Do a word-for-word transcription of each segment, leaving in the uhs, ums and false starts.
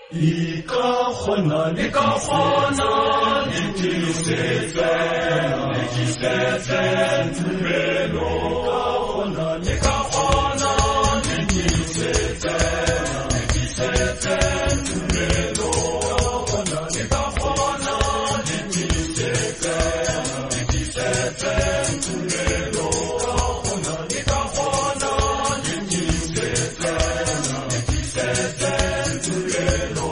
Ikafona, ikafona, nikisete, nikisete, tumelo. Ikafona, ikafona, nikisete, nikisete, tumelo. Ikafona, ikafona, nikisete, nikisete, tumelo. Ikafona, ikafona, nikisete, nikisete, tumelo.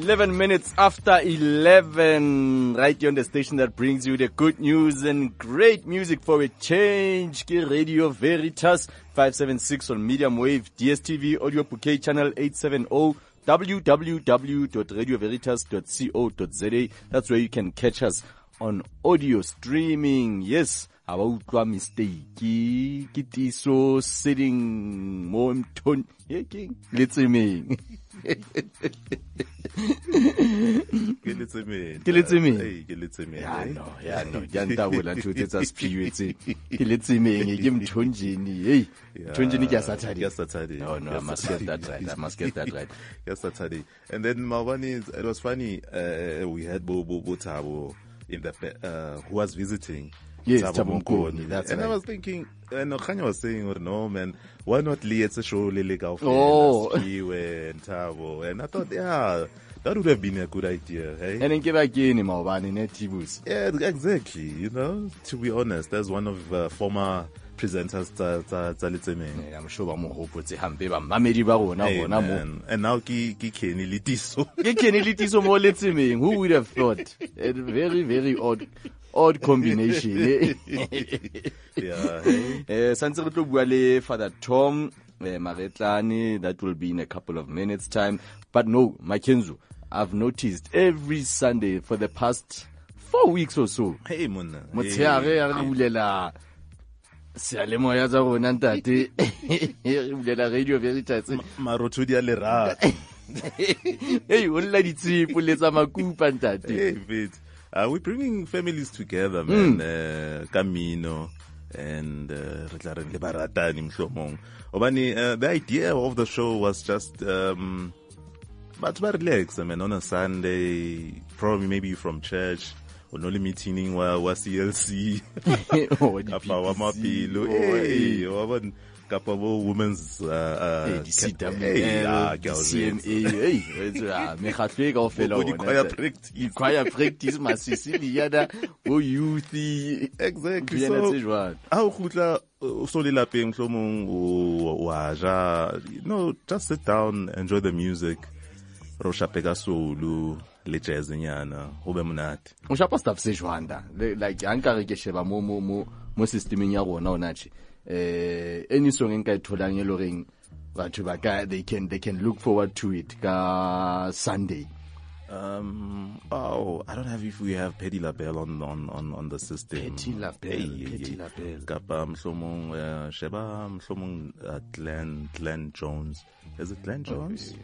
eleven minutes after eleven, right here on the station that brings you the good news and great music for a change. Ke Radio Veritas five seventy-six on medium wave, D S T V audio bouquet channel eight seventy, w w w dot radio veritas dot co dot z a. That's where you can catch us on audio streaming. Yes, aba utlwa mistake ke tiso sitting mo mthon ye king letsemeng ke letsemeng ke letsemeng hey ke letsemeng ya no ya no ya ntabola ntho tse tsa spiwetse ke letsemeng ke mthonjeni hey mthonjeni ke Saturday ke Saturday no no I must get that right I must get that right ke Saturday. And then Mawani, it was funny, uh, we had Bo Bo Bo Thabo in the uh, who was visiting. Yes, Thabo Mkoni, that's and right. I was thinking, and Khanya was saying, oh, no man, why not Let's show Lele Kaufman, Oh. Skiwe and Thabo? And I thought, yeah, that would have been a good idea, hey? and then give again Mawani ne Tibus. Yeah, exactly. You know, to be honest, as one of uh, former presenters, tsa tsa tsa Letsemeng. I'm sure ba mo hopotse hampe ba mamedi ba rona Hey, bona mo man. And now ki ki Kenny Litiso. ke Kenny Litiso mo letsemeng. Who would have thought? A very very odd odd combination. Eh? Yeah. Hey. Eh santse re tlo bua le Father Tom eh, Maretlane. That will be in a couple of minutes time. But no, Makenzo, I've noticed every Sunday for the past four weeks or so, Hey, Mona. motsheare ya re bulela sealemoya tsa rona ntate re bulela Radio Veritas. Marotudi a lera. Hey, o lla ditsipo le tsa makupa ntate. Hey, Vit. Uh, we're bringing families together, man. Uh, Camino and uh, re tla re le baratani mhlomong. Obani, uh, the idea of the show was just um, but to relax, I mean, on a Sunday, probably maybe from church. Only meeting wa wa C L C Oh, di kapa wa P T C. mapilo Oh, eh wa bon kapa bo women's uh, uh Hey, di C W hey, ah, L, ke a di o C M A, hey, it's a mekgatlo e kaofela Bo di ona, choir ntate. practice. Di choir practice ma Siciliana bo youth Exactly. Diana So tse jwalo. ha o khutla o so le lapeng hlomong o wa ja, you know, just sit down, enjoy the music, ro shapeka solo le jazz nyana ho be monate. o shapa stuff se jwanda Le- like anka re ke sheba mo mo mo mo systeming ya rona ona tshi eh any song enka itholang e loreng batho ba ka they can they can look forward to it ka Sunday. Um, oh, I don't have if we have Petty LaBelle on on on on the system. Petty LaBelle, Hey, Petty hey. LaBelle. Kapa mhlomong uh, Sheba mhlomong uh, Glenn Glenn Jones. Is it Glenn Jones?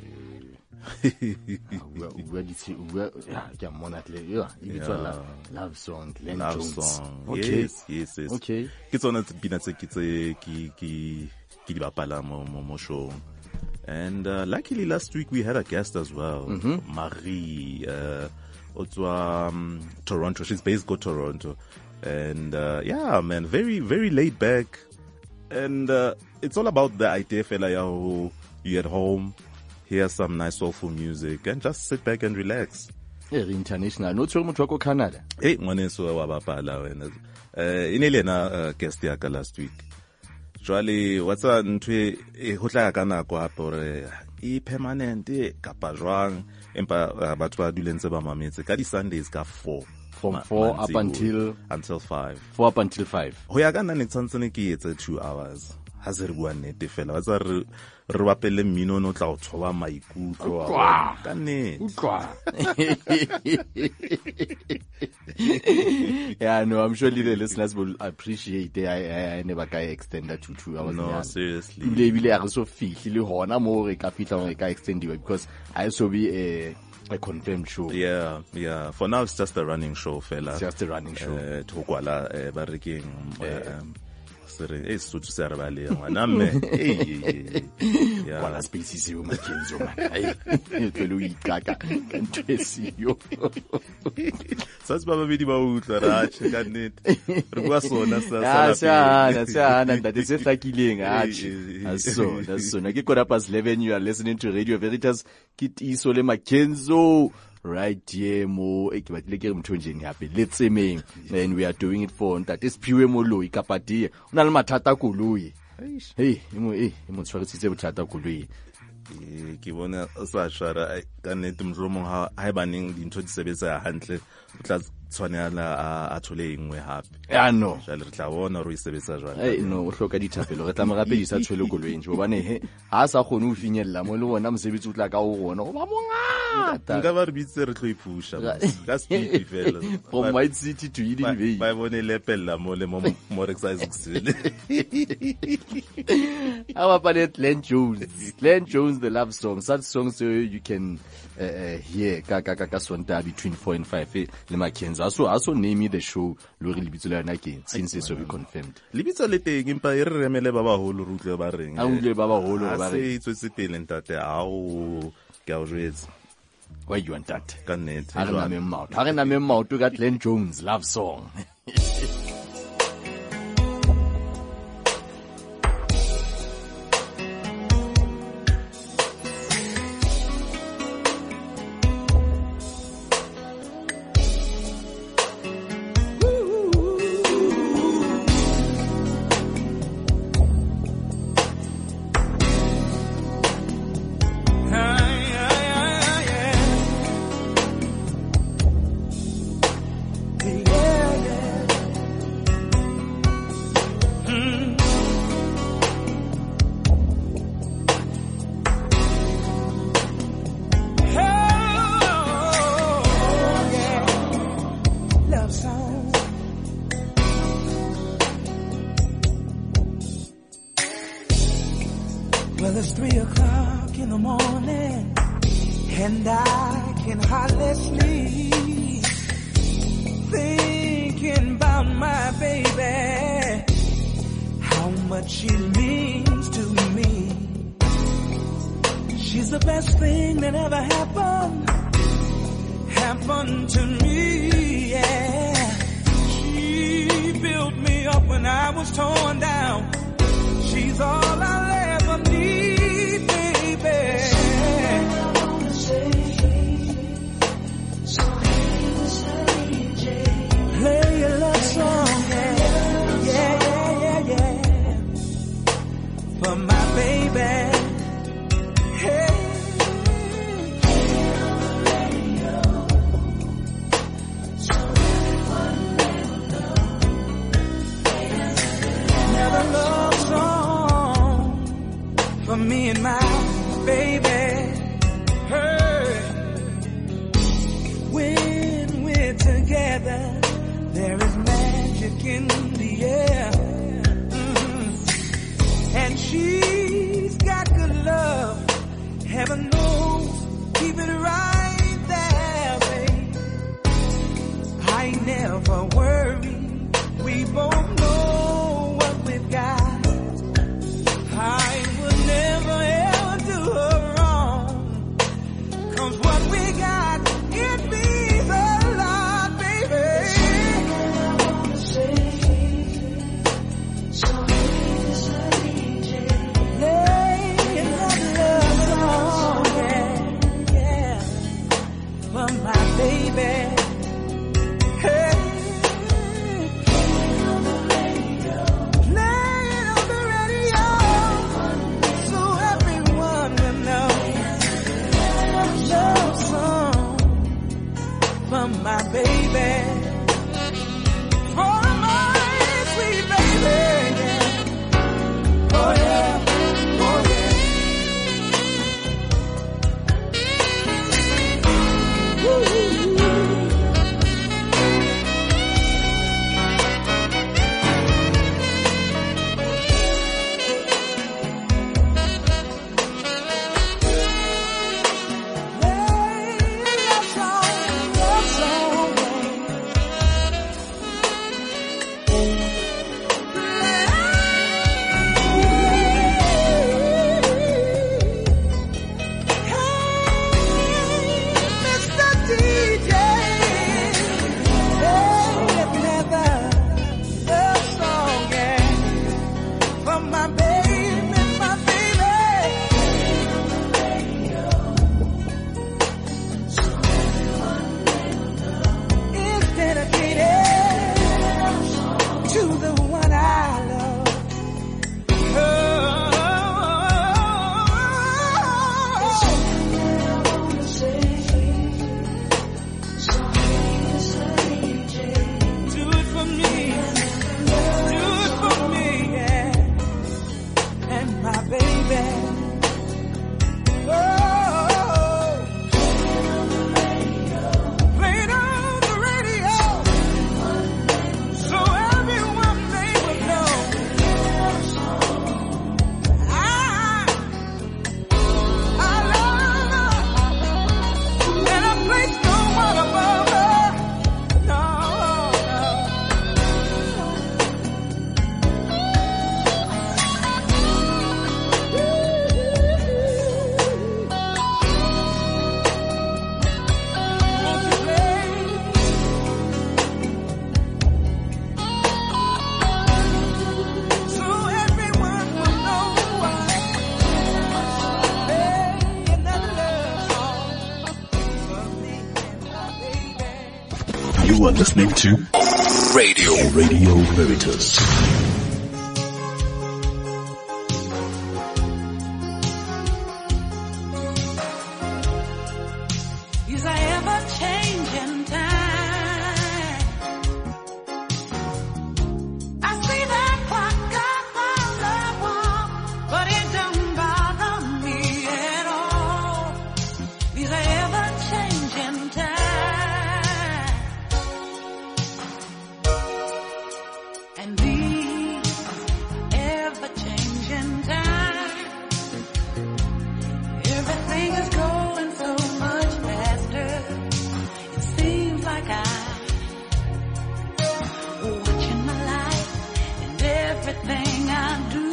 Ua ua ditse ua ya ke mona tle ya e bitswa Yeah. love love song Glenn Love Jones. song. Okay. Yes, yes, yes. Okay. Ke tsona tse pina tse ke tse ki ki ki di bapala mo mo mo show. And uh, luckily last week we had a guest as well, Marie, uh, also um, Toronto. She's based go Toronto, and uh, yeah, man, very very laid back, and uh, it's all about the idea, fella, ya ho, you at home, hear some nice soulful music, and just sit back and relax. Eh re international no tshwere motho wa ko Canada. Hey, ngwaneso wa bapala wena. Eh, ine le na uh, guest ya ka last week. Jwale watsa ntwe e ho tla ka nako hape hore e permanent e kapa jwang empa uh, batho ba dulentse ba mametse ka di Sundays ka four From Ma- four up mantsiboya, until until five. four up until five. Ho ya ka nna ne tsantsene ke etse two hours ha se re bua nnete fela watsa re re bapelle mmino no tla o tshoba maikutlo a Utlwa. rona. Ka nnete. Utlwa. Yeah, no, I'm sure the listeners will appreciate it. I, I, I never can extend that to two hours. No, Yeah. seriously. Ebile ebile a re so fihle le hona mo re ka fihla re ka extendiwa because I so be a a confirmed show. Yeah, yeah. For now it's just a running show fela. It's just a running show. Eh, thokwala eh, ba rekeng um sere e sotho se re ba le ngwana mme eh yeah Kwala spaces yo Makenzo man. Ai, ke lo ikaka ka ntwesiyo. sa ba ba bidi ba utla ra che ka nnete re bua sona sa Ah, sa sana, sana, ntate se hlakileng atjhe. Eh, eh, That's so, that's so. Na ke quarter past eleven, you are listening to Radio Veritas. Ke Tiso le Makenzo. Right here mo e ke batlile ke re mthonjeni hape letsemeng, and we are doing it for ntate Siphiwe Moloi kapati o na le mathata koloi. Hey, e mo eh e mo tshwaretsitse bothata koloi. Eh, ke bona o sa shara ai, ka nnete mohlomong ha haebaneng dintho di sebetsa hantle o tla tshwanela a a thole engwe hape ya no jale re tla bona re o sebetsa jwang eh no o hloka dithapelo re tla mo gape di sa tshwele koloing hobane he ha sa khone o finyella mo le bona mosebetsi o tla ka o rona o ba mongata nka ba re bitse re tlo iphusha ka speed fela from White City to Eden Bay ba bone lepella mo le mo mo exercise kusile our palette Glenn Jones Glenn Jones the love song such songs so you can uh, uh, hear ka ka ka sonta between four and five eh, le Mackenzie aso aso name the show lo re lebitso le yona ke since it's be confirmed lebitso le teng empa e re remele ba baholo re utlwe ba reng a utlwe ba baholo ba re re se pele ntate a o ke a o jwetsa why you want that ka nnete ha re na memauto ha re na memauto ka Glenn Jones love song Well, it's three o'clock in the morning, and I can hardly sleep, thinking about my baby, how much she means to me. She's the best thing that ever happened, happened to me, yeah. She built me up when I was torn down. She's all I'll ever need, baby. Play your love song, yeah, yeah, yeah, yeah, yeah, for my baby. Hey. Another love song for me and my baby. Hey. When we're together, there is magic in the air. Mm-hmm. And she's got good love. Heaven knows, keep it right there, babe. I never worry. We both know what we've got. I would never ever do her wrong. 'Cause what we got, it means a lot, baby. Play another love song, yeah, yeah, for my baby. Hey. listening to Radio Radio Veritas. Is I ever changing time? I see that clock up on the wall, but it don't bother me at all. These are ever changing time, and these ever changing time. Everything is going so much faster. It seems like I'm watching my life and everything I do,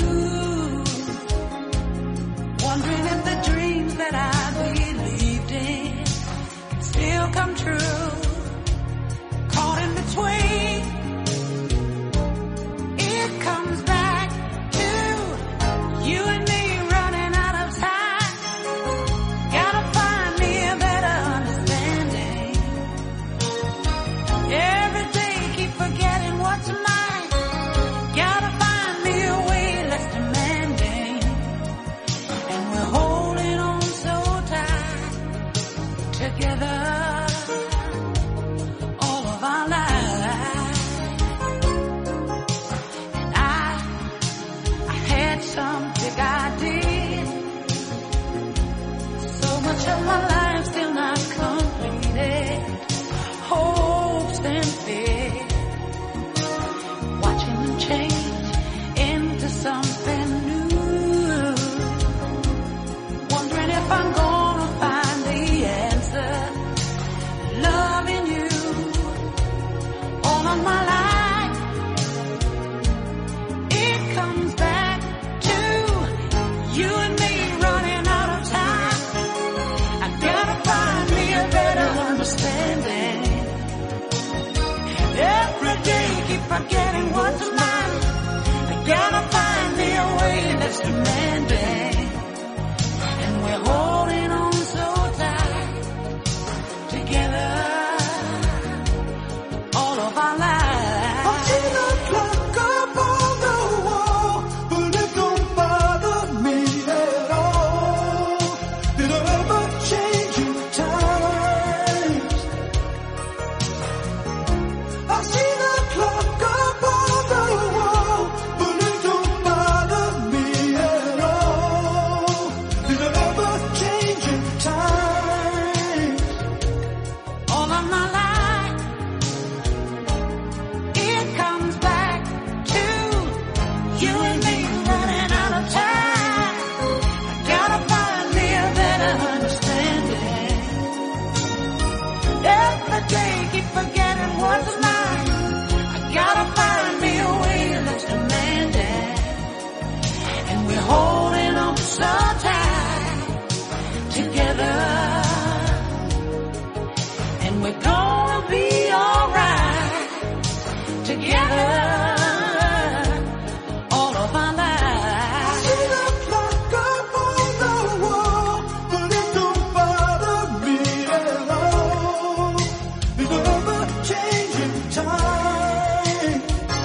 wondering if the dreams that I believed in can still come true. Caught in between, it comes back to you and me running out of time. Gotta find me a better understanding. Every day keep forgetting what's mine. Gotta find me a way less demanding. And we're holding on so tight together all of our lives. And I, I had some big ideas. So much of my life still not completed. Hopes and fears, watching them change into something new. Wondering if I'm gonna find the answer. Loving you all of my life. It comes back to you and me running out of time. I gotta find me a better understanding. Every day keep forgetting what's mine. I gotta find me a way that's demanding. And we're holding on so tight together all of our lives. I see the clock up on the wall, but it don't bother me at all. Did I ever change in times? I see the clock up on the wall, but it don't bother me at all. Did I ever change in times? All of my life, it comes back to you and me running out of time. I gotta find me a better understanding. Every day keep forgetting what's mine. I gotta find me a way that's demanding. And we're holding on so tight together. And we're gonna be alright together all of our lives. I see the clock up on the wall, but it don't bother me at all. It's never changing time.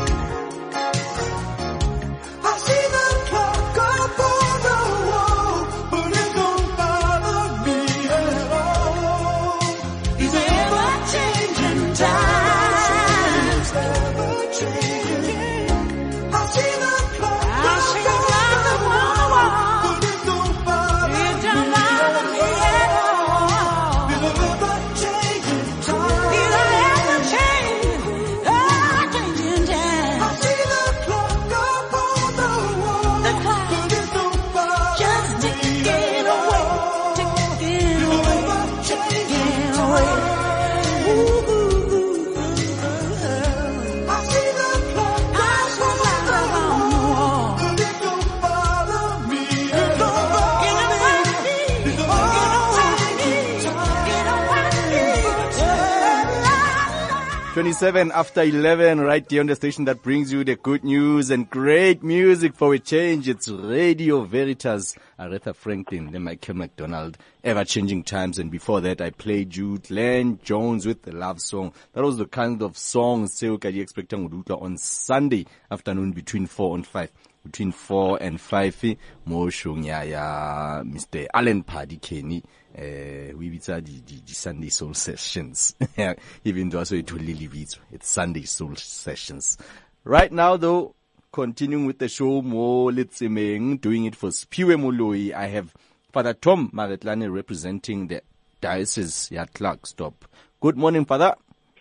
I see the clock up on the wall, but it don't bother me at all. It's never changing time. It's never changing. I see the clock up on the wall, but it don't bother me at all. It's never changing time. It's never changing, oh, changing time. I see the clock up on the wall, the clock, but it don't bother just me ticking away, ticking away, ticking away. Ooh, ooh, ooh, ooh. I see the clock up on the wall, but it don't bother me at all. It don't bother me. It don't twenty-seven after eleven, right here on the station that brings you the good news and great music for a change. It's Radio Veritas. Aretha Franklin, then Michael McDonald, Ever Changing Times, and before that I played you Glenn Jones with the Love Song. That was the kind of songs Seo ka di expectang udutla on Sunday afternoon between four and five. Between four and five, mo shong ya ya Mister Alan Paddy Kenny, uh, we bitsa di, di, di Sunday Soul Sessions. Even though so it will leave it, it's Sunday Soul Sessions. Right now though, continuing with the show, mo letsemeng, doing it for Spiwe Moloi, I have Father Tom Maretlane representing the Diocese ya Klerksdorp. Good morning, Father.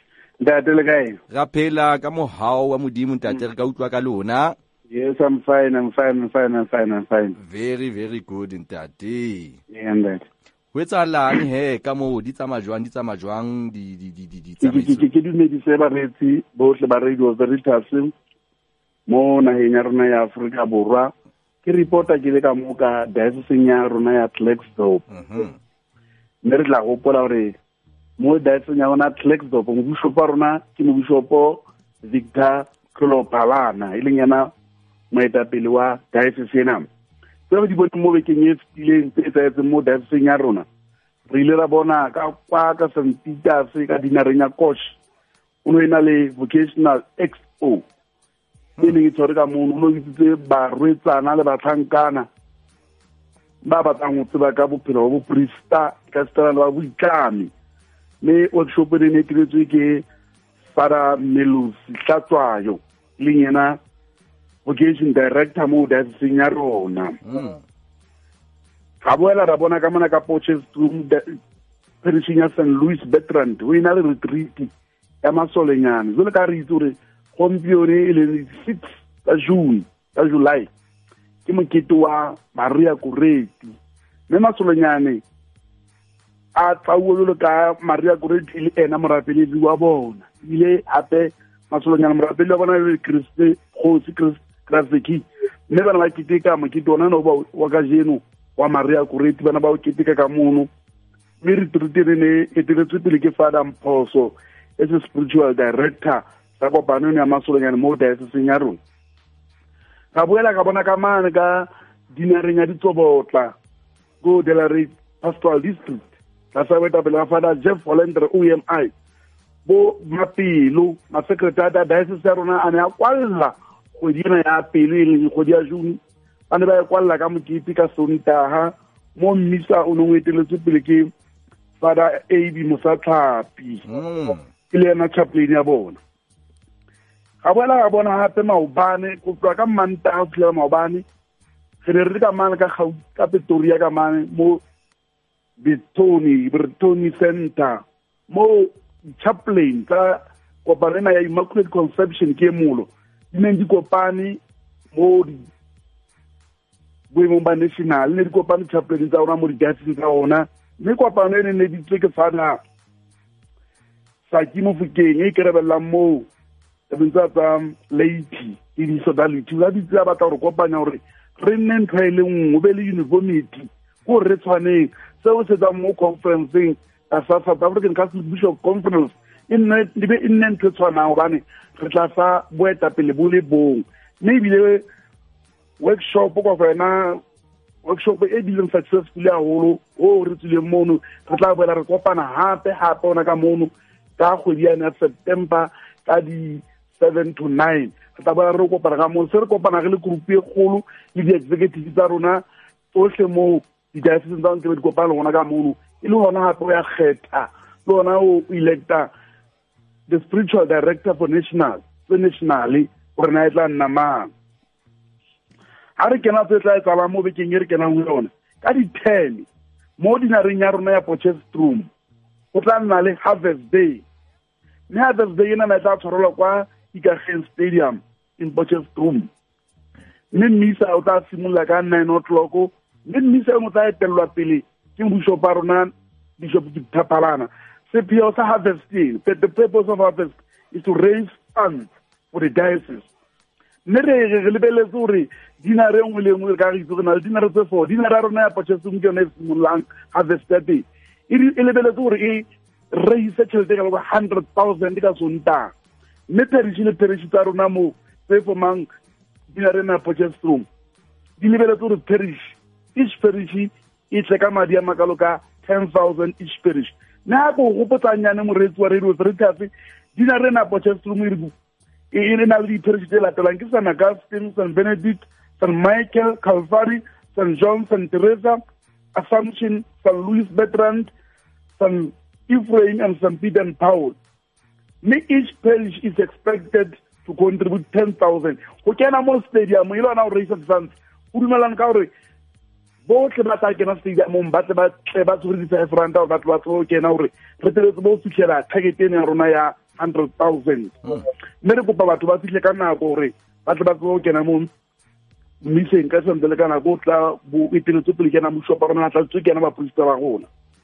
Rapela ka mo hao wa modimo ntate re ka utlwa ka lona. Yes, I'm fine, I'm fine, I'm fine, I'm fine, I'm fine. Very, very good, ntate. Yeah, and that. Ho etsahalang he ka mo di tsamaya jwang di tsamaya jwang di di di di di tsamaiso ke di medise ba retsi bohle ba Radio Veritas mo naheng ya rona ya Afrika Borwa ke reporta ke le ka mo ka diocese ya rona ya Klerksdorp. Mhm. Mme re tla gopola hore mo diocese ya rona Klerksdorp mo bishopo rona ke mo bishopo Victor Klopalana ile nyana moetapele wa diocese ena. So di bone mo bekeng e fetileng tse etsahetseng mo diocese ya rona re ile ra bona ka kwa ka Saint Peter's ka dinareng ya Kosh o no ena le vocational expo e leng tsore ka mo no itse ba rwetsana le batlhankana ba batlang go tseba ka bophelo bo priesta ka stela ba boitlami me workshop e ne tiretswe ke para Melus Tlatswayo le yena vocation director mo diocese ya rona. Ga boela ra bona ka mona ka Potchefstroom parish ya Saint Louis Bertrand o ina le retreat ya masolenyane zole ka re itse gore gompieno e le six ka June ka July ke mokete wa Maria Kureti me masolenyane a tsawolo ka Maria Kureti le ena morapeledi wa bona ile ape masolonyana morapeledi wa bona le Kriste Khosi Kraseki mme bana ba kiteka mokete ona no ba wa ka jeno wa Maria Kureti bana ba o kiteka ka mono mme re trutene ne e tiretswe pele ke Father Mphoso as a spiritual director sa kopano ya masolonyana mo diocese ya rona ka boela ka bona ka mane ka dinareng ya Ditsobotla go Delare Pastoral District ka sa weta pele Father Jeff Volenter O M I bo mapilo ma secretary da diocese ya rona ane a kwalla go dina ya pele le go dia June ane ba kwalla ka mokiti ka Sontaga mo mmisa o no eteletse pele ke Father A B Musatlapi ile na chaplain ya bona ga boela ga bona hape maobane go tswa ka Mantaga go tla maobane re re ka mane ka ka Pretoria ka mane mo Bitoni Bitoni Center mo chaplain ka kopanena ya Immaculate Conception ke molo mme di kopane mo boemo ba national ne di kopane chaplain tsa rona mo di diocese tsa ona mme kopano ene ne di tseke fana sa ke mo Fukeng e kerebela mo tsa tsa lady e di sodality la di tsa batla gore kopanya gore re nne ntho e le nngwe be le uniformity go re tshwaneng seo se tsa mo conferenceng a South African Catholic Bishop Conference in ne be in ntho tshwanang bane re tla sa boeta pele bo le bong mme bile workshop go fena workshop e dileng successfully haholo o re tsile mono re tla boela re kopana hape hape ona ka mono ka kgwedi ya September ka di seven to nine re tla boela re kopana ka mono se re kopana re le group e kgolo le di executive tsa rona tsohle mo di diocese tsa ntse di kopana gona ka mono ile hona hape ya kgetha le hona o electa the spiritual director for national so nationally gore na etla nna mang ha re kena tse tla etsa mo bekeng re kena ho yona ka di ten mo dinareng ya rona ya Potchefstroom o tla nna le Harvest Day ne Harvest Day ena na tla tshwarelwa kwa Ikageng Stadium in Potchefstroom mme misa o tla simolola ka nine o'clock mme misa mo tla etelwa pele ke bishop a rona Bishop Tapalana se pio sa harvesting but the purpose of harvest is to raise funds for the diocese ne re re lebeletse gore dinare ngwe le ngwe ka re itse na dinare tse four dinare rona ya Potchefstroom ke yone simolang harvest day e lebeletse gore e raise tšhelete ka one hundred thousand ka Sontaga mme parish le parish tsa rona mo tse formang dinare na Potchefstroom di lebeletse gore parish each parish e tle ka madi a makalo ka ten thousand each parish. Na go gopotsa nyane moretsi wa Radio Veritas dina rena Potchefstroom iribu e ne na le parish tse latelang ke Saint Augustine, Saint Benedict, Saint Michael, Calvary, Saint John, Saint Teresa, Assumption, Saint Louis Bertrand, Saint Ephraim, and Saint Peter and Paul. Each parish is expected to contribute ten thousand. Go kena mo stadium ile na raise funds. O dumelang ka hore bohle ba tla kena stadium ba tle ba tle ba tsuri five rand ba tla ba tlo kena hore re tletse bo fitlhela target ya rona ya one hundred thousand. Mme re kopa batho ba fihle ka nako hore ba tle ba tlo kena mo mission ka sentele kana go tla bo iteletso pele kena mo shop rona tla tso kena ba police ba gona.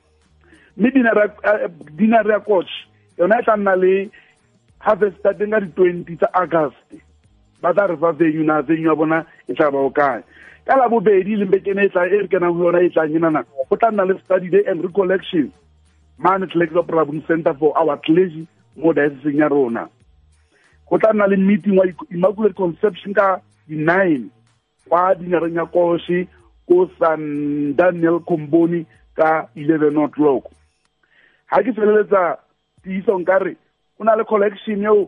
Mme dinara dinara coach yona tla nna le harvest starting at the twenty tsa August. Ba tla re fa venue na venue ya bona e tla ba o kae. Ka la bobedi le mbekene tla e re kana ho yona e tla nyinana. Go tla nna le study day and recollection. Man at Lexo Problem Center for our clergy mo diocese ya rona. Go tla nna le meeting wa Immaculate Conception ka di nine kwa dinara nya koshi ko San Daniel Komboni ka eleven o'clock. Ha ke feleletsa tiiso nkare una le collection yo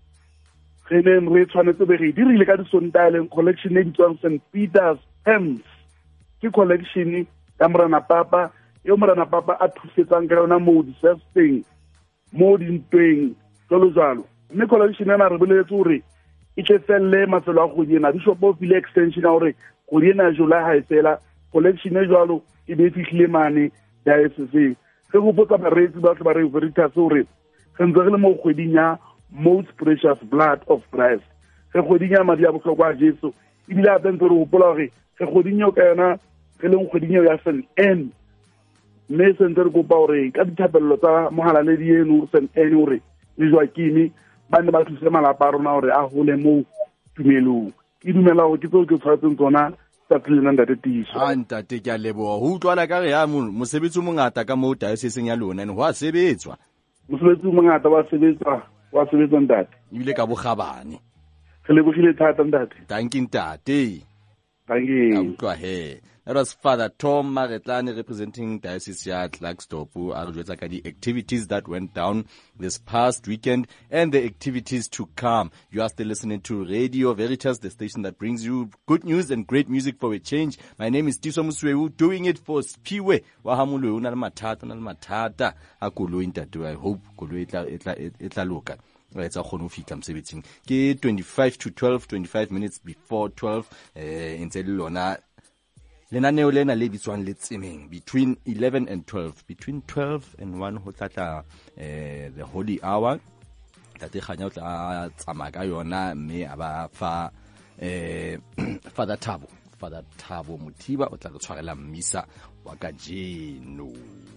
genen re tshwanetse be re dirile ka disontaile collection e bitswang Saint Peter's Hymns ke collection ya Morena Papa yo Morena Papa a thusetsang ka yona mo di-sesting mo dintweng jalo jalo. Mme collection ena re boletse hore e tle felle mafelo a kgwedi ena bishop of ile extension ya hore kgwedi ena July ha e fela collection e jalo e be fihlile mane diocese. Ge go botsa bareetsi ba ba re Veritas hore gentse le mo kgweding ya most precious blood of Christ. Ge kgweding ya madi a bohlokwa a Jesu ebile a bentse re gopola hore ge kgweding yo ka yona ge leng kgweding yo ya Saint Anne. Mme sentse re kopa hore ka dithapello tsa mohalaledi eno Saint Anne hore le Joaquim ba ne ba thuse malapa a rona hore a hole mo tumelong. Ke dumela hore ke tseo ke tshwaretseng tsona tsa tlilena ntate tiso. Ha ntate ke a leboha. Ho utlwana ka re ya mosebetsi o mongata ka mo diocese ya lona ne ho a sebetswa. Mosebetsi o mongata wa sebetsa wa sebetsa ntate. Ebile ka bogabane. Re lebogile thata ntate. Thank you ntate. Thank you. A utlwa he. That was Father Tom Maretlane representing Diocese ya Klerksdorp a re jwetsa ka di activities that went down this past weekend and the activities to come. You are still listening to Radio Veritas, the station that brings you good news and great music for a change. My name is Tiso Musweu, doing it for Spiwe wa Hamulu na le mathata na le mathata a koloi ntate. I hope koloi etla etla etla loka. Right, so go fitla msebetsing ke twenty-five to twelve, twenty-five minutes before twelve eh ntse le lona lenaneo lena le bitswang le tsemeng between eleven and twelve, between twelve and one ho tlatla eh the holy hour tate khanya o tla tsama ka yona mme aba fa eh Father Thabo Father Thabo Mothiba o tla re tshwarela mmisa wa ka jeno.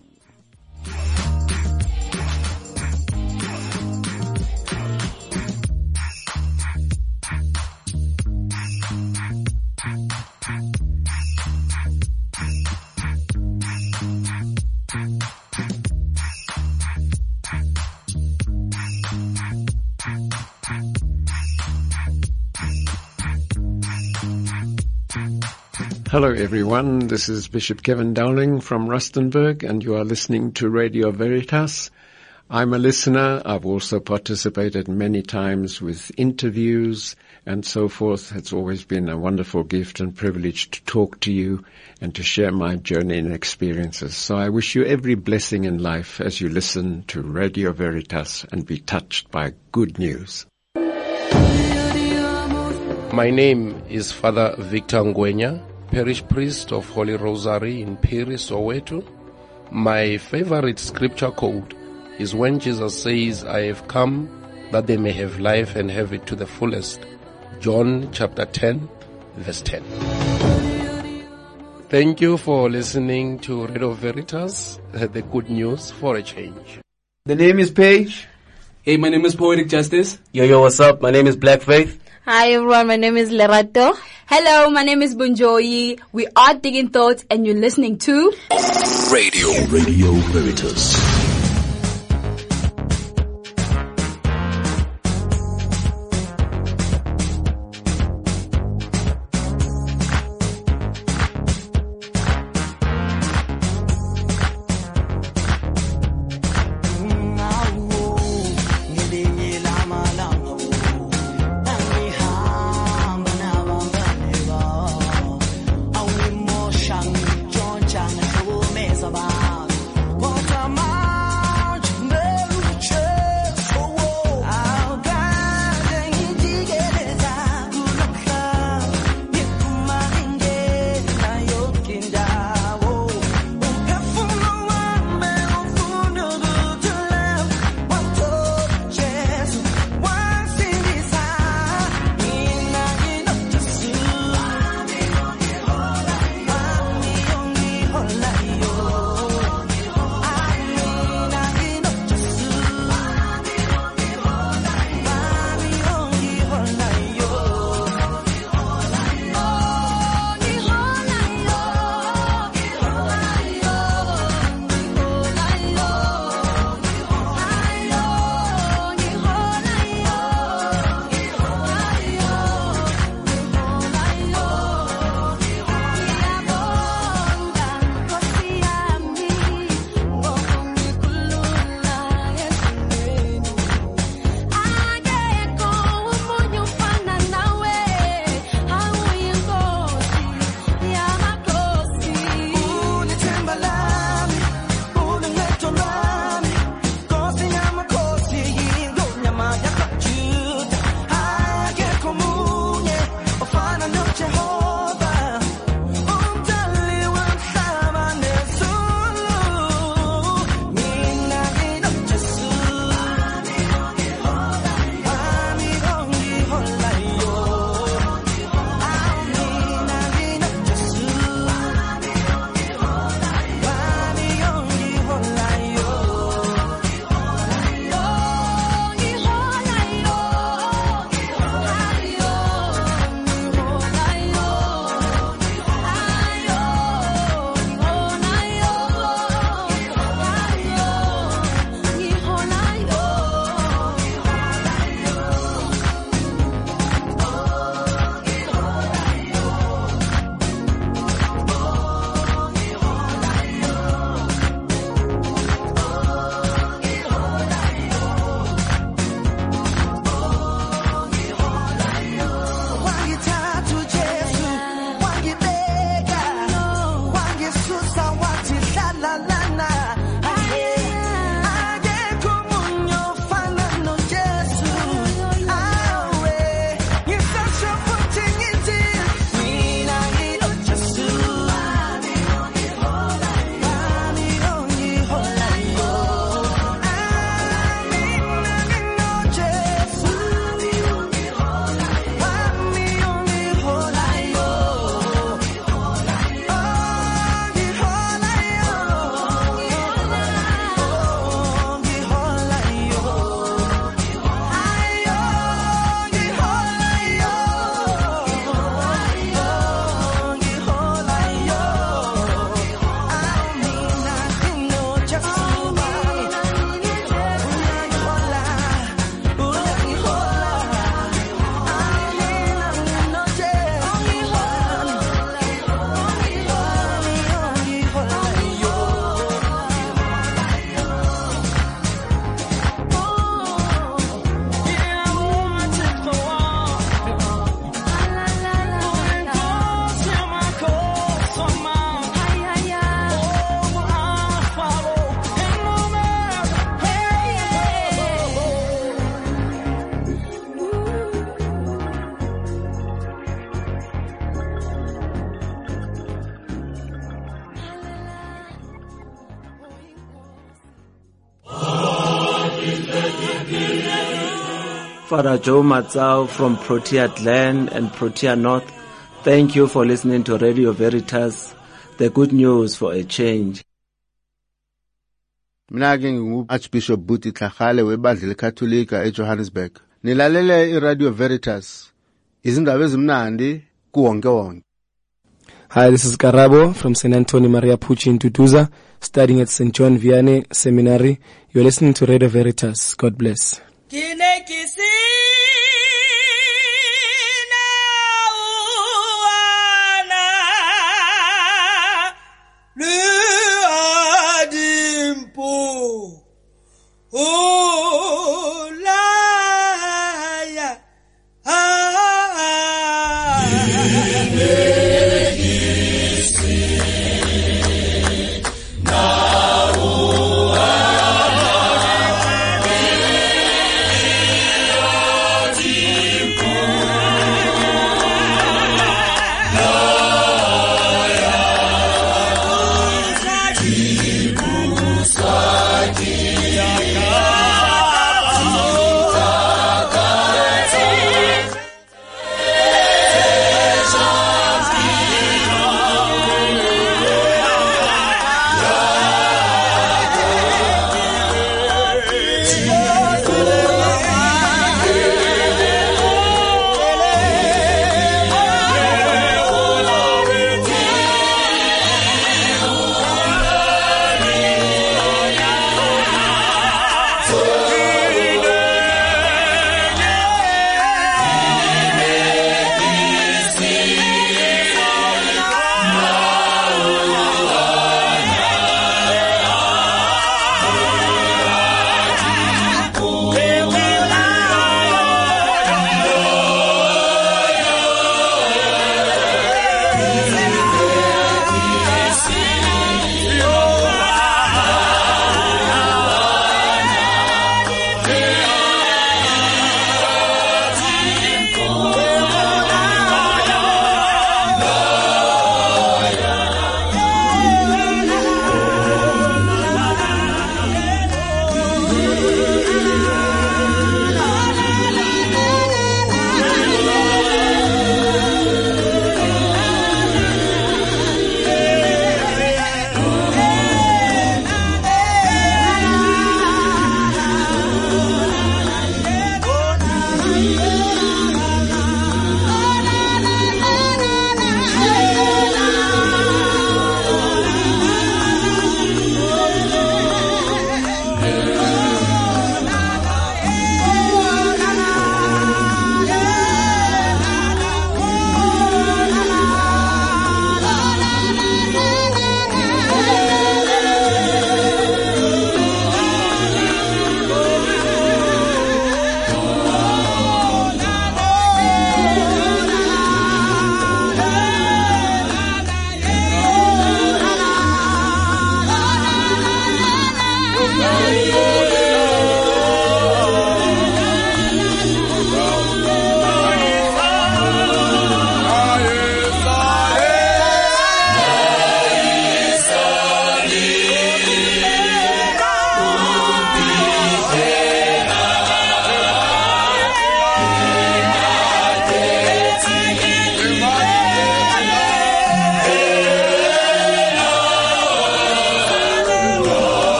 Hello everyone, this is Bishop Kevin Dowling from Rustenburg and you are listening to Radio Veritas. I'm a listener. I've also participated many times with interviews and so forth. It's always been a wonderful gift and privilege to talk to you and to share my journey and experiences. So I wish you every blessing in life as you listen to Radio Veritas and be touched by good news. My name is Father Victor Ngwenya, parish priest of Holy Rosary in Piri, Soweto. My favorite scripture quote is when Jesus says, I have come that they may have life and have it to the fullest. John chapter ten, verse ten. Thank you for listening to Radio Veritas, the good news for a change. The name is Paige. Hey, my name is Poetic Justice. Yo, yo, what's up? My name is Black Faith. Hi everyone, my name is Lerato. Hello, my name is Bonjoyi. We are Digging Thoughts and you're listening to Radio Radio Veritas. Father Joe Matsao from Protea Glen and Protea North. Thank you for listening to Radio Veritas, the good news for a change. Mina ke ngu Archbishop Buti Tlhagale webandla leCatholika eJohannesburg. Nilalele iRadio Veritas. Izindaba ezimnandi kuwonke wonke. Hi, this is Karabo from Saint Anthony Maria Pucci in Tutuza, studying at Saint John Vianney Seminary. You're listening to Radio Veritas. God bless. Oh, liar. Ah,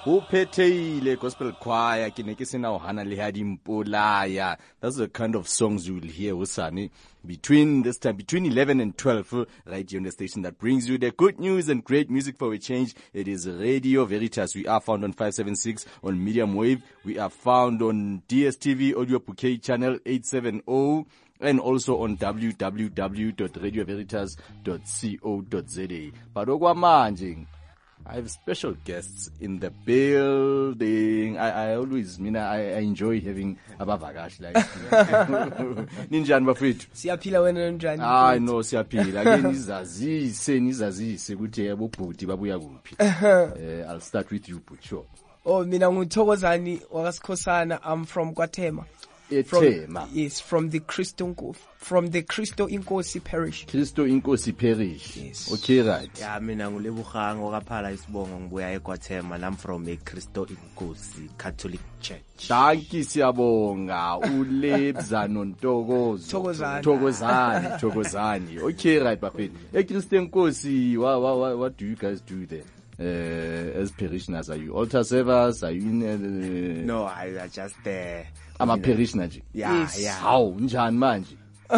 o phetheile gospel choir ke ne ke sena o hana le ha dimpolaya. That's the kind of songs you will hear usani between this time between eleven and twelve right here on the station that brings you the good news and great music for a change. It is Radio Veritas. We are found on five seventy-six on medium wave. We are found on D S T V audio bouquet channel eight seventy and also on w w w dot radio veritas dot co dot z a. But okwamanje I have special guests in the building. I, I always, mina, I, I enjoy having abavakashi like ninjani bafethu. Siyaphila wena njani? Ah no, siyaphila. Ke nizazise, nizazise ukuthi yabo bhuti babuya kuphi. Eh, I'll start with you, Butcho. Oh, mina nguthokozani wakasikhosana. I'm from KwaThema. From, yes, from the Christo from the Christo Inkosi parish. Christo Inkosi parish. Yes. Okay, right. Yeah, mina ngulebukhanga okaphala isibongo ngibuya eKwaThema and I'm from a Christo Inkosi Catholic Church. Danki siyabonga ulebza nontokozo. Thokozani. Thokozani, Thokozani. Okay, right, bafethu. eChristo Inkosi, what, what, what do you guys do there? Uh, as parishioners, are you altar servers? Are you in? Uh, no, I are just there. I'm a parishioner. Yeah, yes. yeah. How, njani manje?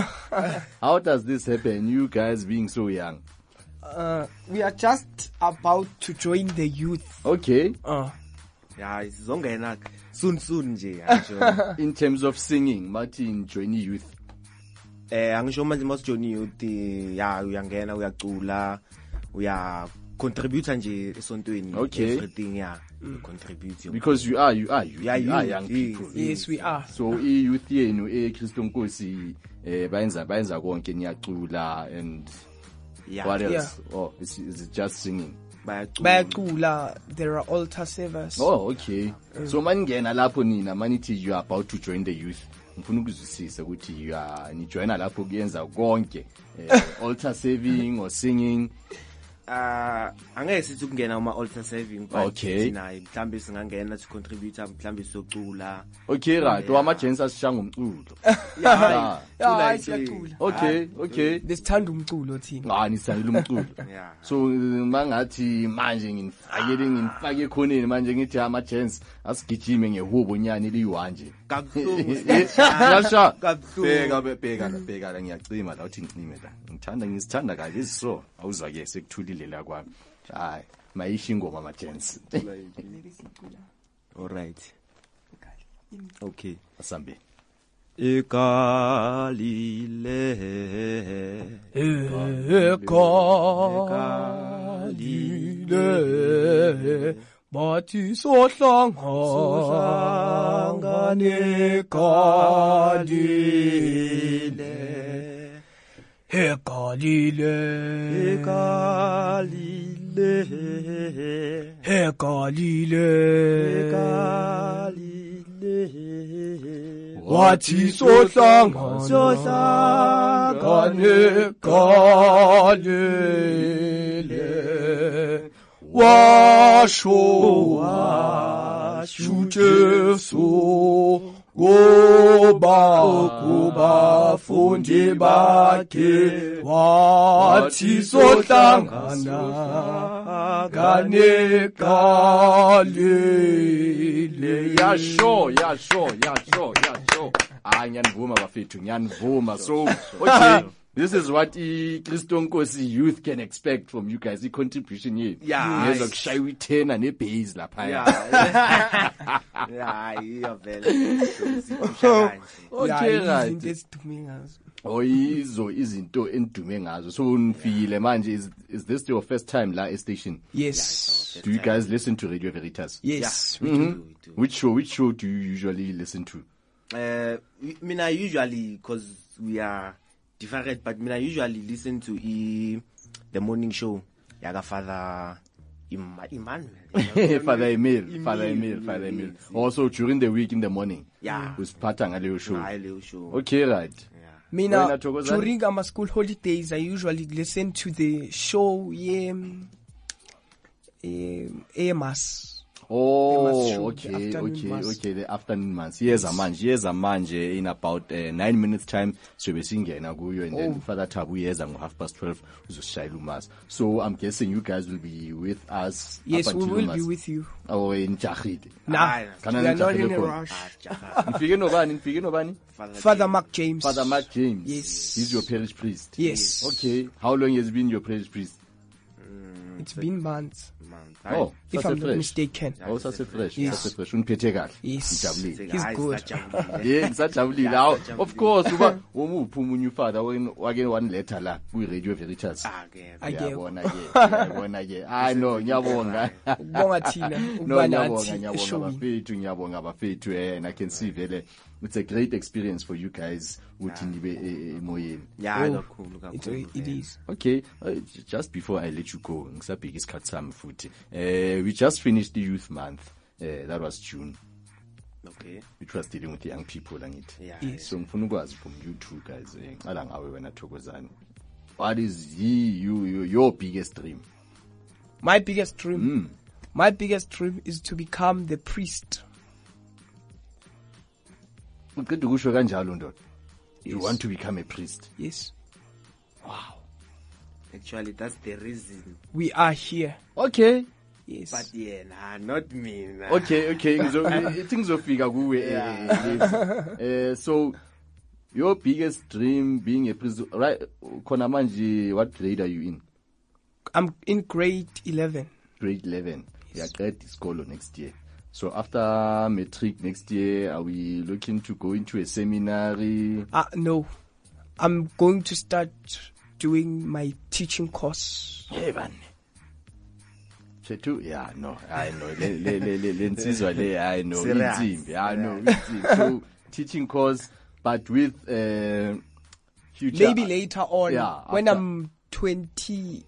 How does this happen? You guys being so young. Uh, we are just about to join the youth. Okay. Uh. Yeah, it's zongena soon, soon, nje. In terms of singing, Martin, join youth. Eh, angisho manje mas join youth. Yeah, uyangena, uyacula, uya. Contribute nje esontweni. Okay. Everything, yeah. Mm. Contribute. Because you are, you are, you, yeah, you you are young people. Yes, we are. So, youth yenu, eh, Christo Nkosi, eh, bayenza, bayenza konke niyacula and yeah. what else? Yeah. Oh, is, is it just singing? Bayacula. There are altar servers. Oh, okay. Mm. So, maningena lapho nina, manithi you are about to join the youth. Ngifuna ukuzwisisa ukuthi you are, ni joina lapho kuyenza konke. Eh, altar serving or singing. Uh, angeke sithi ukungena uma altar saving but okay. Thina mhlambe singangena to contribute mhlambe socula. Okay, right. Wa ma-gents asishanga umculo. Yeah, yeah, siyacula. Okay, okay. Lesithanda umculo thina. Ah, nisayile umculo. Yeah. So mangathi manje nginifakele nginifake ekhoneni manje ngithi ama-gents asigijime ngehubo nyani liyi-one nje. Kabuhlungu. Yasha. Kabuhlungu. Bheka bheka la bheka la ngiyacima la uthi ngicime la. Ngithanda ngizithanda kahle iziso. Awuzwa ke sekuthulile la kwami. Hayi, mayisho ingoma ama-gents. All right. Okay. Asambe. Egalile Egalile bathi sohlangana negalile Egalile Egalile Egalile Egalile wathi sohlangana sohlangana Galile washo washo Jesu goba kuba fundi bakhe wathi sohlangana gane Galile. Yasho, yasho, yasho, yasho. Ah, ngiyanivuma bafethu, ngiyanivuma. So, okay. This is what the Christo Nkosi youth can expect from you guys. The contribution here. Yeah. Yes, like shy with ten and a base la paya. Yeah. Yeah, you're very. Okay, right. Izinto ngazo. Oh, izo izinto endume ngazo. So unfile manje, is is this your first time la station? Yes. Do you guys listen to Radio Veritas? Yes. Yeah, we, mm-hmm. do, we do. Which show? Which show do you usually listen to? Uh, I mean, I usually, because we are different, but I mean, I usually listen to e, the morning show. Yaga Father Im- Emmanuel. Father Emil, Father Emil, Father Emil. Also during the week in the morning. Yeah. With Patang Aleo show. Aleo show. Okay, right. Mina, during our school holidays, I usually listen to the show, um, um, A M A S. Oh, show the okay, afternoon okay, mass. okay, the afternoon mass. Yes, manje, yes, manje, in about uh, nine minutes time, so we sing and then Oh. Father Tabu, yes, and half past twelve, Shailu mass. So I'm guessing you guys will be with us. Yes, up we until will mass. be with you. Oh, in Chachid. Nah, Kana we are ni not in Chachide a khona? rush. Nifike nobani, nifike nobani? Father Mark James. Father Mark James. Yes. He's your parish priest. Yes. Okay. How long has been your parish priest? It's been months. Oh, if such I'm a not fresh. mistaken. Oh, such a fresh. Yes. Such a fresh. Uniphethe kahle. Yes. Ngijabulile. He's good. Yeah, ngisajabulile. Aw, of course, uba umuphi umunye ufather wake waniletha la ku Radio Veritas. Ngiyabona ke. Ngiyabona ke. I know, ngiyabonga. Ukubonga thina, No, ukuba ngiyabonga, nathi ngiyabonga eshowini. bafethu, ngiyabonga bafethu, eh, and I can see vele it's a great experience for you guys ukuthi nibe eh, emoyeni. Yeah, Oh, kakhulu, it, kakhulu, it yeah. is. Okay, uh, j- just before I let you go, ngisabheka isikhathi sami futhi. Uh, we just finished the youth month. Uh, that was June. Okay. Which was dealing with the young people angithi. Yeah. Yes. So ngifuna ukwazi from you two guys, eh, ngicala ngawe wena Thokozani. What is ye, you, you, your biggest dream? My biggest dream. Mm. My biggest dream is to become the priest. Uqeda ukusho kanjalo ndoda. You Yes. want to become a priest. Yes. Actually, that's the reason. We are here. Okay. Yes. But yeah, nah, not me. Nah. Okay, okay. Ngizo ithi ngizofika kuwe. eh, eh, eh, so your biggest dream being a priest, right? Khona manje, what grade are you in? I'm in grade eleven. Grade eleven. Yeah, grade isikolo next year. So after matric next year, are we looking to go into a seminary? Uh, no. I'm going to start doing my teaching course. Yeah, man. Chetu, yeah, no, I know. Le le le le le nsizwa le, I know. Serious. Inzimbi, I know. Inzimbi. So teaching course, but with uh, future. Maybe later on, Yeah, when after- I'm twenty,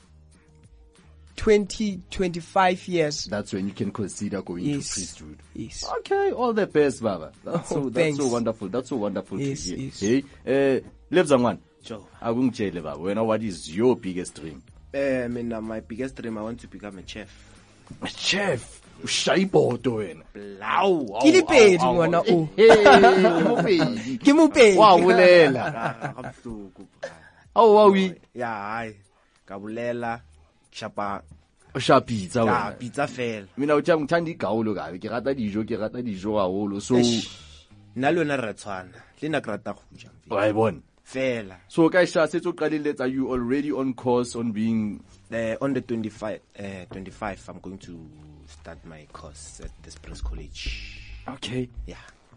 twenty, twenty-five years. That's when you can consider going Yes. to priesthood. Yes. Okay, all the best, Baba. That's Oh, so that's thanks. so wonderful. That's so wonderful Yes, to hear. yes. Hey, uh, Lebzangwan. Joe. Akungitshele baba, wena what is your biggest dream? Eh, mina, my biggest dream, I want to become a chef. A chef. Ushaya ibodo wena. Awu, awu, Ke dipedi awu, ngwana awu. o. Eh, ke mopedi. Ke mopedi. Wabulela. Kabuhlungu, bra. Awu wawi. Yeah, hayi. Kabulela, shapa. Ushaya pizza Yeah, wena. pizza fela. Mina uthi ngithanda igawulo kabi. Ke rata dijo, ke rata dijo haholo. So Nna le yona re tshwana. Le nna ke rata go ja. wa ibona. Fela. So ka sha setso qaleletsa, are you already on course on being Uh, on the twenty-five, uh, twenty-five, I'm going to start my course at the Springs College. okay? Yeah.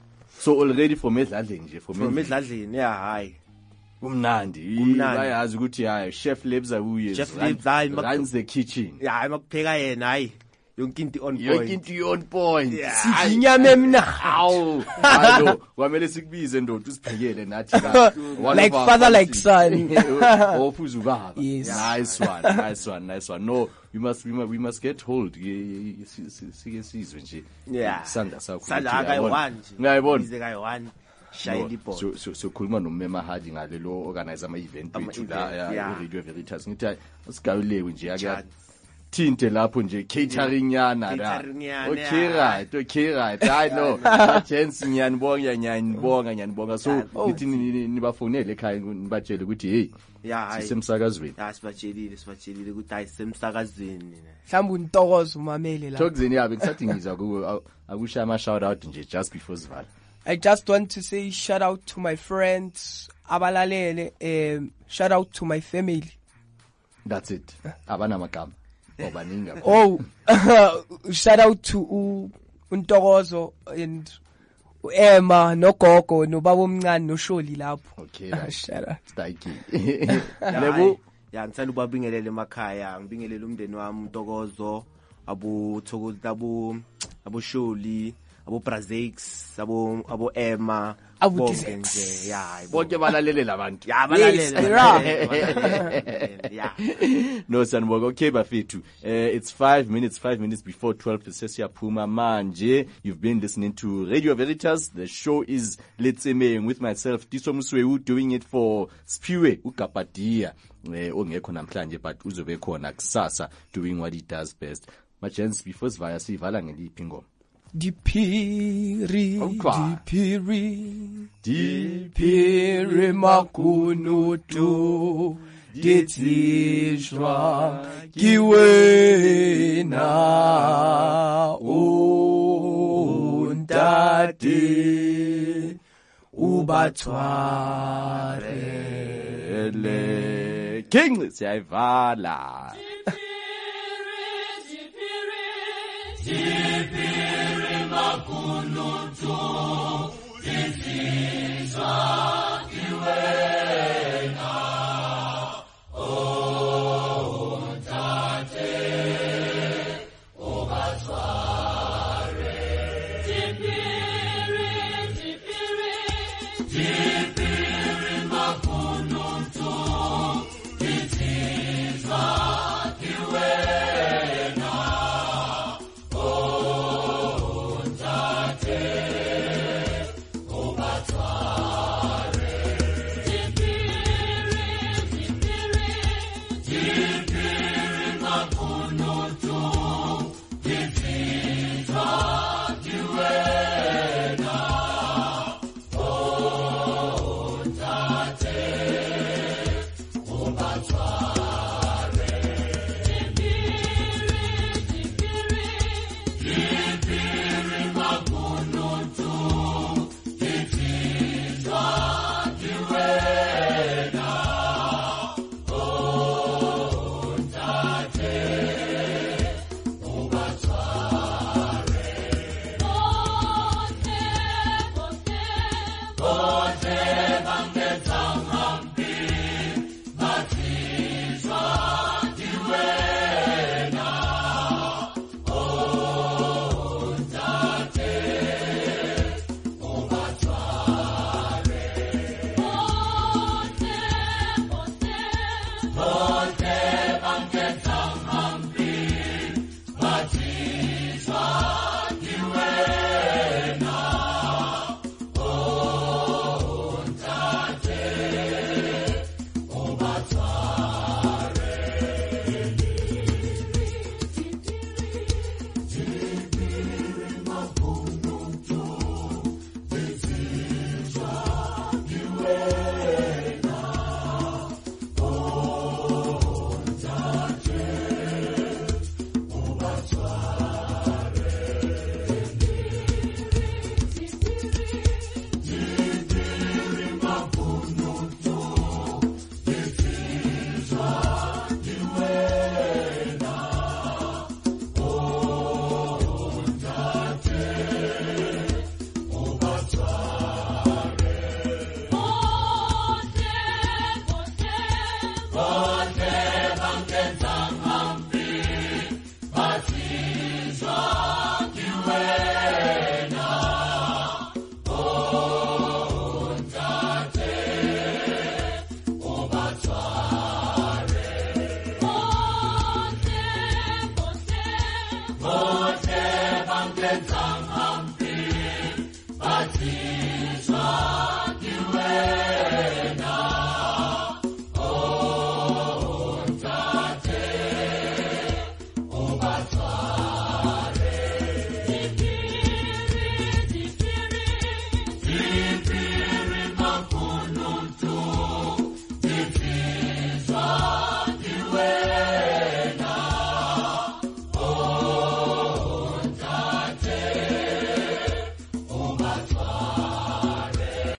So already from edladleni nje, from From edladleni. Midlandlini, yeah, hayi. Kumnandi. Kumnandi. Bayazi ukuthi hayi chef Lebza uye. Chef run- Lebza, hayi, mak- runs the kitchen. Yeah, hayi makupheka yena, hayi. Yonke into on point. Yonke into on point. Yeah. Hayi. Inyama emnandi. Awu. Hayi lo, kwamele sikubize ndoda usiphekele nathi la. One Like of our father, like functions. son. Ophuza ubaba. Yes. Nice one, nice one, nice one. No, we must we must, we must get hold. Ke- si- si- Sike sizwe nje. Yeah. Sandla sakho. Sandla ukuthi, akayi uyabona. one nje. Ngiyayibona. Bize kayi one. Shayela No, ibhola. so so so khuluma nomema Hadi ngalelo organize ama event Ama wethu event, la ya yeah. Radio Veritas ngithi asigawulewe nje ake Chance. thinte lapho nje catering yana la. Catering yana, Okay yeah. right, okay right. I know. Chance ngiyanibonga ngiyanibonga ngiyanibonga. So ngithi ni- ni- nibafonele ekhaya nibatshele ukuthi hey Yeah, hayi. sisemsakazweni. Yeah, sibatshelile, sibatshelile ukuthi hayi semsakazweni. Mhlawumbe untokozo umamele la. Thokozeni yabe ngisathi ngizwa kuwe akushaya ama shout out nje just before sivala. I just want to say shout out to my friends, abalalele, um, shout out to my family. That's it. Abana magama. Obaningi. Oh, shout out to u- untokozo and Emma nogogo nobaba omncane noSholi lapho. Okay right. Shout out. Stayki. Yeah, Lebo hayi. Yeah, ngithanda ukubabingelela emakhaya, ngibingelele umndeni wami uNtokozo, abo Thokoza, abo abo Sholi, abo Brazix, abo abo Emma, Abo bonke T-Sex. nje, yeah. bonke balalele labantu Yeah, Yes, balalela. Yeah. No sanibonga. Okay bafethu, uh, it's five minutes five minutes before twelve sesiyaphuma manje. You've been listening to Radio Veritas. The show is Let's Emeng with myself Tiso Musweu, doing it for Spiwe uGapadia eh ongekho namhlanje but uzobe khona kusasa doing what he does best. Machance before sivaya sivala ngeliphi ingoma? Dipiri, Awuthwa. dipiri, dipiri makunutu, ditishwa, kiwena, undati, ubatware. King siyayivala. Dipiri,